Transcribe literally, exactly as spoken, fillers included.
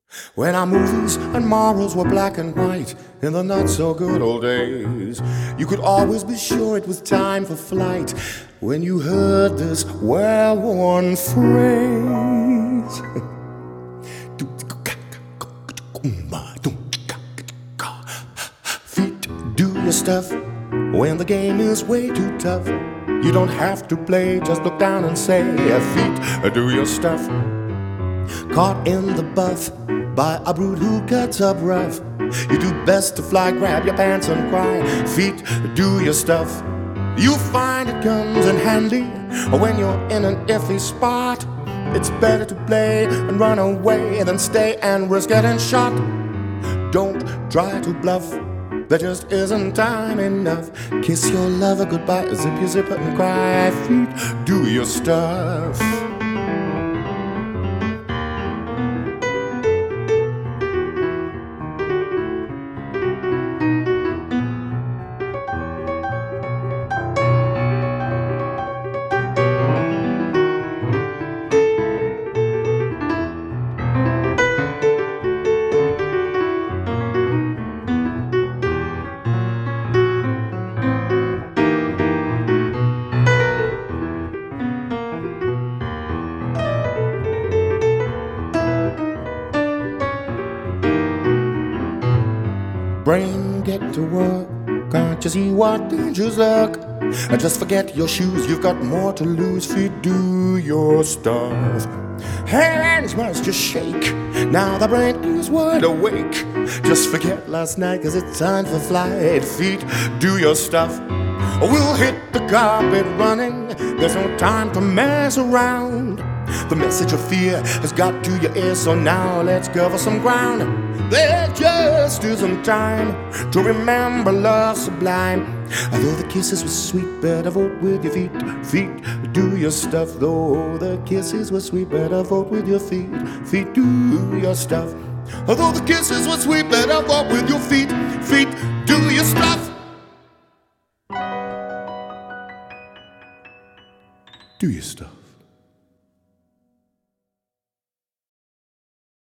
When our movies and morals were black and white in the not so good old days, you could always be sure it was time for flight when you heard this well-worn phrase. Feet, do your stuff when the game is way too tough. You don't have to play, just look down and say, feet, do your stuff. Caught in the buff by a brute who cuts up rough, you do best to fly, grab your pants and cry, feet, do your stuff. You find it comes in handy when you're in an iffy spot. It's better to play and run away than stay and risk getting shot. Don't try to bluff, there just isn't time enough. Kiss your lover goodbye, zip your zipper and cry, feet, do your stuff. Brain, get to work, can't you see what dangers lurk? Just forget your shoes, you've got more to lose. Feet, do your stuff. Hands must just shake, now the brain is wide awake. Just forget last night, cause it's time for flight. Feet, do your stuff. We'll hit the carpet running, there's no time to mess around. The message of fear has got to your ears, so now let's cover some ground. There just isn't time to remember love sublime. Though the kisses were sweet, better vote with your feet. Feet, do your stuff. Though the kisses were sweet, better vote with your feet. Feet, do your stuff. Though the kisses were sweet, better vote with your feet. Feet, do your stuff. Do your stuff.